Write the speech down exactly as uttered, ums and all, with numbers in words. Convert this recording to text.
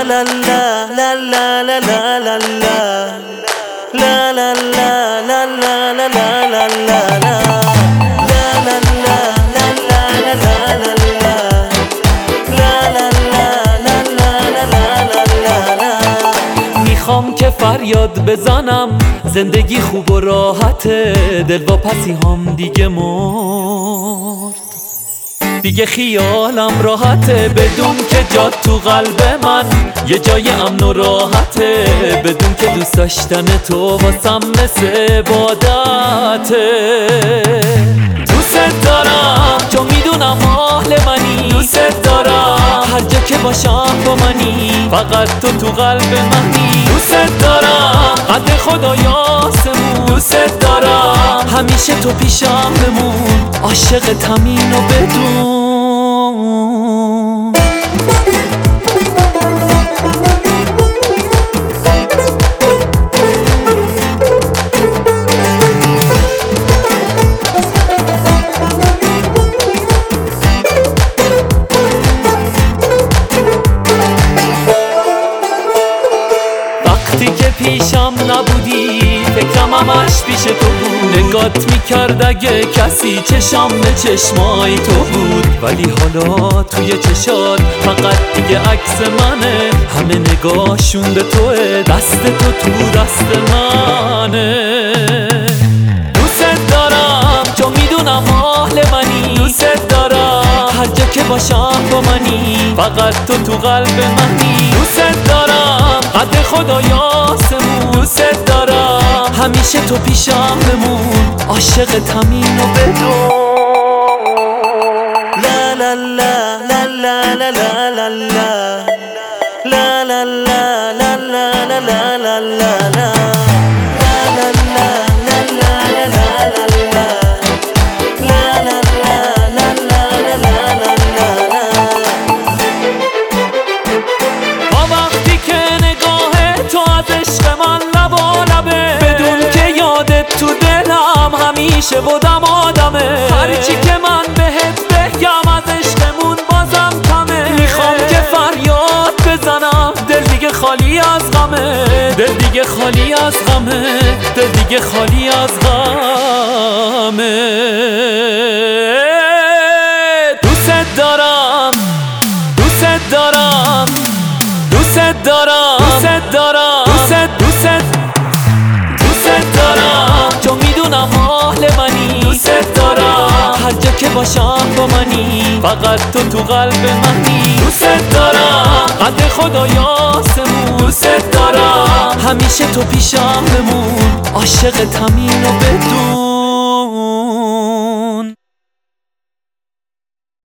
la la la la la la la la la la la la la la la la la میخوام که فریاد بزنم زندگی خوب و راحته، دل با پسی هم دیگه مرد، دیگه خیالم راحته، بدون که جات تو قلب من یه جای امن و راحته، بدون که دوست داشتن تو واسم مثل عبادته. دوست دارم چون میدونم اهل منی، دوست دارم هر جا که باشم با منی، فقط تو تو قلب منی. دوست دارم قدر خدایاسمون، دوست دارم همیشه تو پیشم بمون، عاشق تمین و بدون. وقتی که پیشم نبودی فکرم همش پیش تو بود، نگات میکرد اگه کسی چشم به چشمای تو بود، ولی حالا توی چشات فقط دیگه عکس منه، همه نگاهشون به توه، دست تو تو دست منه. دوست دارم چون میدونم اهل منی، دوست دارم هر جا که باشم با منی، فقط تو تو قلب منی. دوست دارم قدر خدایاسمون، دوست دارم همیشه تو پیشم بمون، عاشق تمین و بدون. لا لا لا لا لا لا لا لا لا لا لا لا لا لا لا لا لا. تو دلم همیشه بودم آدمه، هرچی که من بهت بگم از عشقمون بازم کمه. میخوام که فریاد بزنم، دل دیگه خالی از غمه، دل دیگه خالی از غمه، دل دیگه خالی از غمه. دوست دارم دوست دارم دوست دارم دوست دارم دوست دوست دوست دارم چون میدونم اهل منی، دوست دارم هر جا که باشم با منی، فقط تو تو قلب منی. دوست دارم قدر خدایاسمون، دوست دارم همیشه تو پیشم بمون، عاشق تمین و بدون.